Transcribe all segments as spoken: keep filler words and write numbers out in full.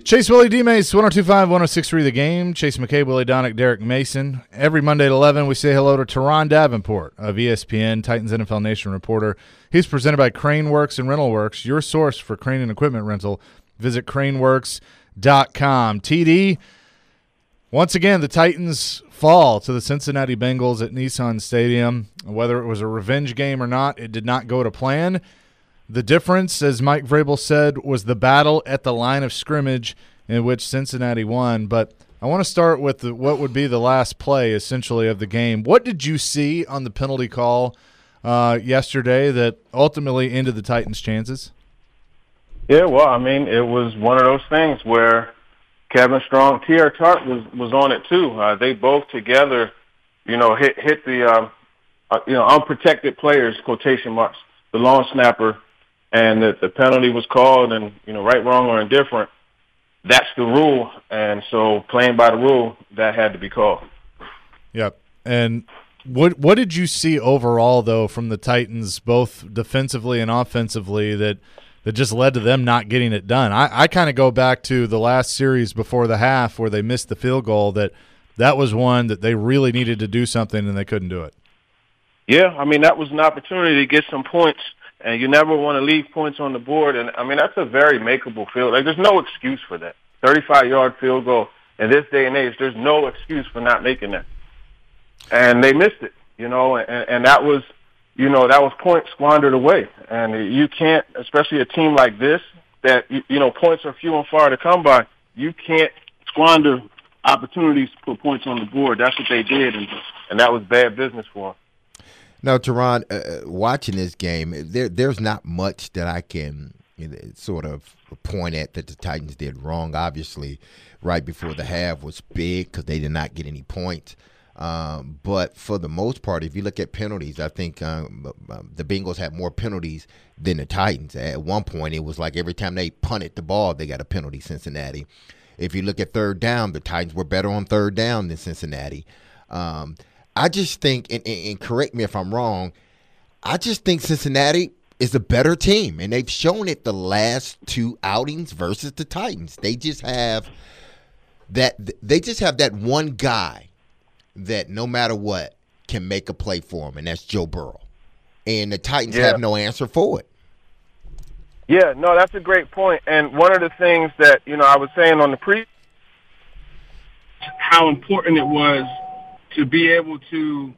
Chase Willie D. Mace, one oh two point five, one oh six point three The Game. Chase McCabe, Willie Donick, Derek Mason. Every Monday at eleven, we say hello to Teron Davenport of E S P N, Titans N F L Nation reporter. He's presented by Crane Works and Rental Works, your source for crane and equipment rental. Visit crane works dot com. T D, once again, the Titans fall to the Cincinnati Bengals at Nissan Stadium. Whether it was a revenge game or not, it did not go to plan. The difference, as Mike Vrabel said, was the battle at the line of scrimmage in which Cincinnati won. But I want to start with the, what would be the last play, essentially, of the game. What did you see on the penalty call uh, yesterday that ultimately ended the Titans' chances? Yeah, well, I mean, it was one of those things where Kevin Strong, T R. Tart was, was on it too. Uh, they both together, you know, hit hit the, uh, uh, you know, unprotected players, quotation marks, the long snapper, and the, the penalty was called, and, you know, right, wrong, or indifferent, that's the rule. And so playing by the rule, that had to be called. Yep. And what what did you see overall, though, from the Titans, both defensively and offensively, that that just led to them not getting it done? I, I kind of go back to the last series before the half where they missed the field goal, that that was one that they really needed to do something and they couldn't do it. Yeah, I mean, that was an opportunity to get some points. And you never want to leave points on the board. And, I mean, that's a very makeable field. Like, there's no excuse for that. thirty-five-yard field goal. In this day and age, there's no excuse for not making that. And they missed it, you know, and, and that was, you know, that was points squandered away. And you can't, especially a team like this, that, you, you know, points are few and far to come by. You can't squander opportunities to put points on the board. That's what they did, and, and that was bad business for them. Now, Teron, uh, watching this game, there there's not much that I can you know, sort of point at that the Titans did wrong. Obviously, right before the half was big because they did not get any points. Um, but for the most part, if you look at penalties, I think um, the Bengals had more penalties than the Titans. At one point, it was like every time they punted the ball, they got a penalty, Cincinnati. If you look at third down, the Titans were better on third down than Cincinnati. Um I just think, and, and correct me if I'm wrong, I just think Cincinnati is a better team, and they've shown it the last two outings versus the Titans. They just have that. They just have that one guy that no matter what can make a play for them, and that's Joe Burrow. And the Titans yeah. have no answer for it. Yeah, no, that's a great point. And one of the things that you know I was saying on the pre, how important it was to be able to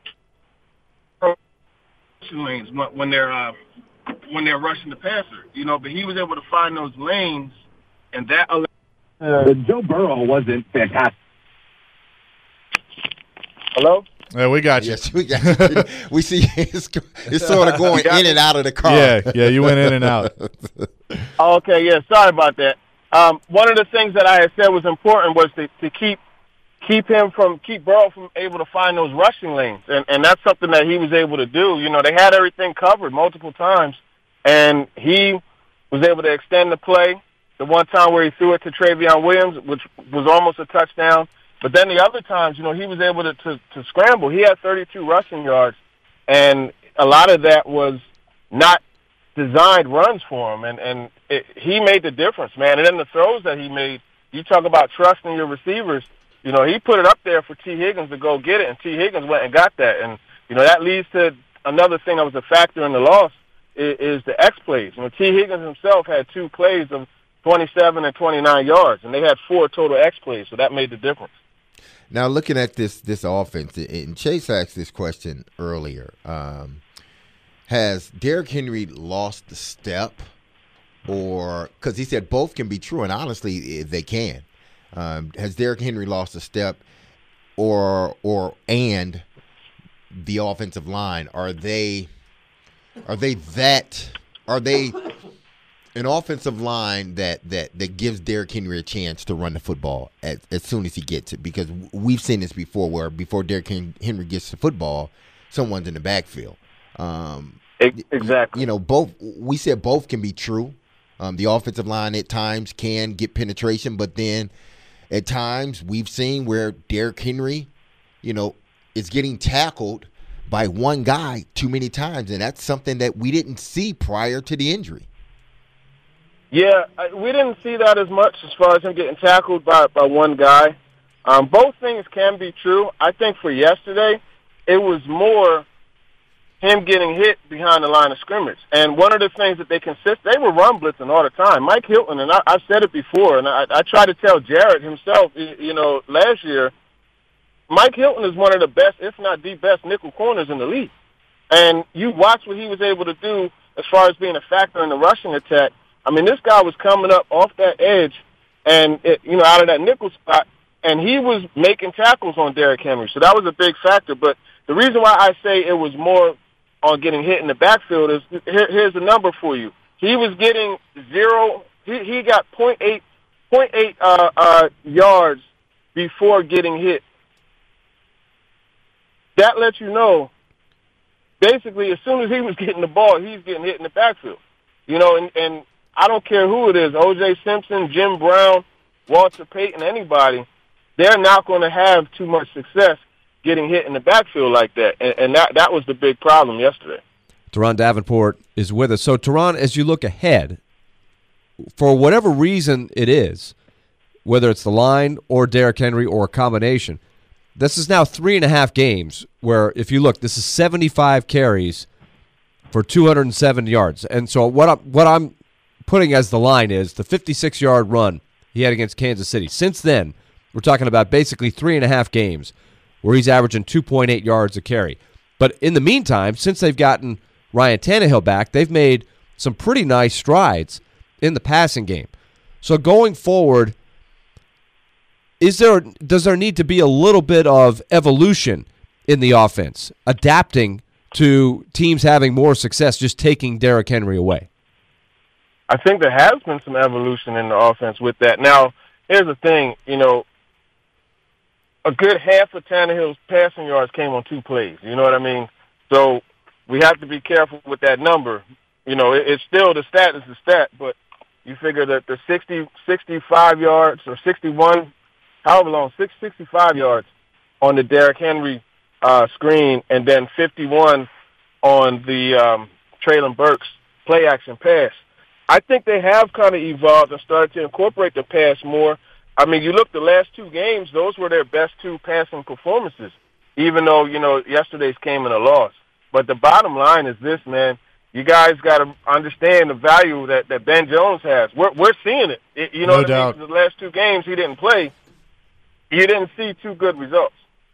lanes when they're uh, when they're rushing the passer, you know. But he was able to find those lanes, and that. Uh, Joe Burrow wasn't fantastic. Hello. Yeah, we got you. Yes, we got you. We see it's, it's sort of going in and out of the car. Yeah, yeah, you went in and out. Oh, okay, yeah, sorry about that. Um, one of the things that I had said was important was to, to keep. Keep him from, keep Burrow from able to find those rushing lanes. And, and that's something that he was able to do. You know, they had everything covered multiple times, and he was able to extend the play. The one time where he threw it to Travion Williams, which was almost a touchdown. But then the other times, you know, he was able to, to, to scramble. He had thirty-two rushing yards, and a lot of that was not designed runs for him. And, and it, he made the difference, man. And then the throws that he made, you talk about trusting your receivers. You know, he put it up there for T. Higgins to go get it, and T. Higgins went and got that. And, you know, that leads to another thing that was a factor in the loss is, is the X plays. You know, T. Higgins himself had two plays of twenty-seven and twenty-nine yards, and they had four total X plays, so that made the difference. Now, looking at this this offense, and Chase asked this question earlier, um, has Derrick Henry lost the step? Or because he said both can be true, and honestly, they can. Um, has Derrick Henry lost a step, or or and the offensive line, are they are they that are they an offensive line that that that gives Derrick Henry a chance to run the football as, as soon as he gets it? Because we've seen this before, where before Derrick Henry gets the football, someone's in the backfield. Um, exactly. You know, both we said both can be true. Um, the offensive line at times can get penetration, but then at times we've seen where Derrick Henry, you know, is getting tackled by one guy too many times, and that's something that we didn't see prior to the injury. Yeah, I- we didn't see that as much as far as him getting tackled by, by one guy. Um, both things can be true. I think for yesterday, it was more him getting hit behind the line of scrimmage. And one of the things that they consist, they were run blitzing all the time. Mike Hilton, and I, I've said it before, and I, I tried to tell Jared himself, you know, last year, Mike Hilton is one of the best, if not the best, nickel corners in the league. And you watch what he was able to do as far as being a factor in the rushing attack. I mean, this guy was coming up off that edge and, it, you know, out of that nickel spot, and he was making tackles on Derrick Henry. So that was a big factor. But the reason why I say it was more on getting hit in the backfield is here, here's the number for you. He was getting zero. He, he got point eight, point eight uh, uh, yards before getting hit. That lets you know, basically, as soon as he was getting the ball, he's getting hit in the backfield. You know, and, and I don't care who it is, O J Simpson, Jim Brown, Walter Payton, anybody, they're not going to have too much success getting hit in the backfield like that. And, and that, that was the big problem yesterday. Teron Davenport is with us. So, Teron, as you look ahead, for whatever reason it is, whether it's the line or Derrick Henry or a combination, this is now three and a half games where, if you look, this is seventy-five carries for two hundred seven yards. And so what I'm, what I'm putting as the line is the fifty-six-yard run he had against Kansas City. Since then, we're talking about basically three and a half games where he's averaging two point eight yards a carry. But in the meantime, since they've gotten Ryan Tannehill back, they've made some pretty nice strides in the passing game. So going forward, is there does there need to be a little bit of evolution in the offense, adapting to teams having more success just taking Derrick Henry away? I think there has been some evolution in the offense with that. Now, here's the thing, you know, a good half of Tannehill's passing yards came on two plays. You know what I mean? So we have to be careful with that number. You know, it, it's still the stat is the stat, but you figure that the sixty, sixty-five yards or sixty-one, however long, six, sixty-five yards on the Derrick Henry uh, screen, and then fifty-one on the um, Traylon Burks play-action pass. I think they have kind of evolved and started to incorporate the pass more. I mean, you look the last two games; those were their best two passing performances. Even though you know yesterday's came in a loss, but the bottom line is this, man. You guys got to understand the value that, that Ben Jones has. We're we're seeing it. it you know, No what doubt. I mean? The last two games he didn't play. You didn't see two good results.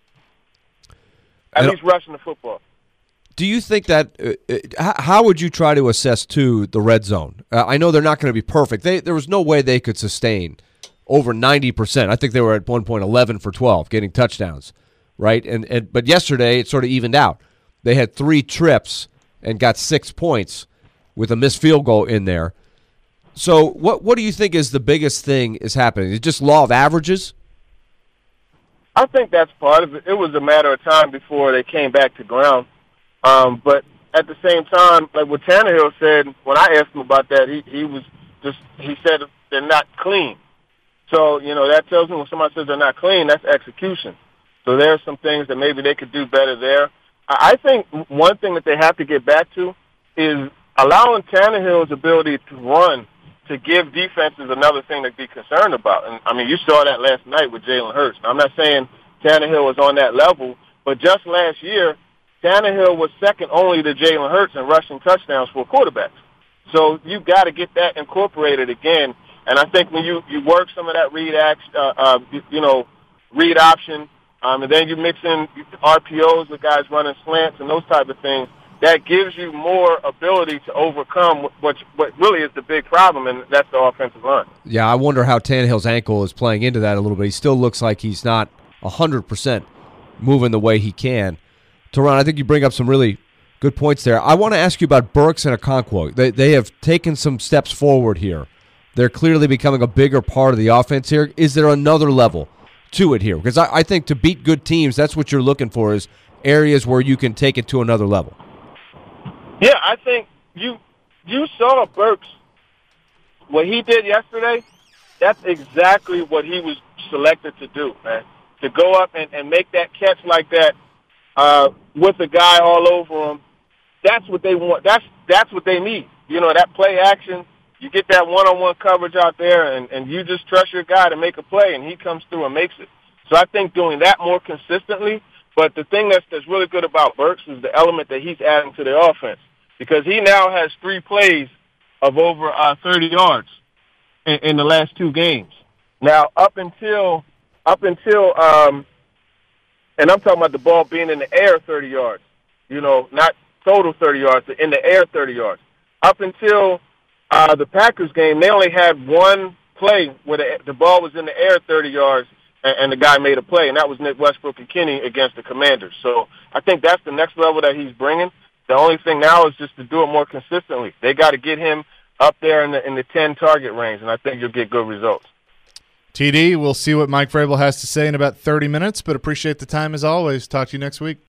At And- least rushing the football. Do you think that uh, uh, – how would you try to assess, too, the red zone? Uh, I know they're not going to be perfect. They, there was no way they could sustain over ninety percent. I think they were at one point eleven for twelve, getting touchdowns, right? And, and But yesterday it sort of evened out. They had three trips and got six points with a missed field goal in there. So what what do you think is the biggest thing is happening? Is it just law of averages? I think that's part of it. It was a matter of time before they came back to ground. Um, but at the same time, like what Tannehill said, when I asked him about that, he, he was just, he said they're not clean. So, you know, that tells me when somebody says they're not clean, that's execution. So there are some things that maybe they could do better there. I I think one thing that they have to get back to is allowing Tannehill's ability to run to give defenses another thing to be concerned about. And, I mean, you saw that last night with Jalen Hurts. Now, I'm not saying Tannehill was on that level, but just last year, Tannehill was second only to Jalen Hurts in rushing touchdowns for quarterbacks. So you've got to get that incorporated again. And I think when you, you work some of that read action, uh, uh, you know, read option, um, and then you mix in R P Os with guys running slants and those type of things, that gives you more ability to overcome what what really is the big problem, and that's the offensive line. Yeah, I wonder how Tannehill's ankle is playing into that a little bit. He still looks like he's not one hundred percent moving the way he can. Teron, I think you bring up some really good points there. I want to ask you about Burks and Okonkwo. They, they have taken some steps forward here. They're clearly becoming a bigger part of the offense here. Is there another level to it here? Because I, I think to beat good teams, that's what you're looking for, is areas where you can take it to another level. Yeah, I think you you saw Burks, what he did yesterday, that's exactly what he was selected to do, man. To go up and, and make that catch like that uh, with a guy all over him, that's what they want. That's that's what they need. You know, that play action, You get that one-on-one coverage out there, and, and you just trust your guy to make a play, and he comes through and makes it. So I think doing that more consistently. But the thing that's, that's really good about Burks is the element that he's adding to the offense, because he now has three plays of over uh, thirty yards in, in the last two games. Now, up until up until um, and I'm talking about the ball being in the air thirty yards, you know, not total thirty yards, but in the air thirty yards. Up until uh, the Packers game, they only had one play where the, the ball was in the air thirty yards, and, and the guy made a play, and that was Nick Westbrook and Kenny against the Commanders. So I think that's the next level that he's bringing. The only thing now is just to do it more consistently. They got to get him up there in the in the ten target range, and I think you'll get good results. T D, we'll see what Mike Vrabel has to say in about thirty minutes, but appreciate the time as always. Talk to you next week.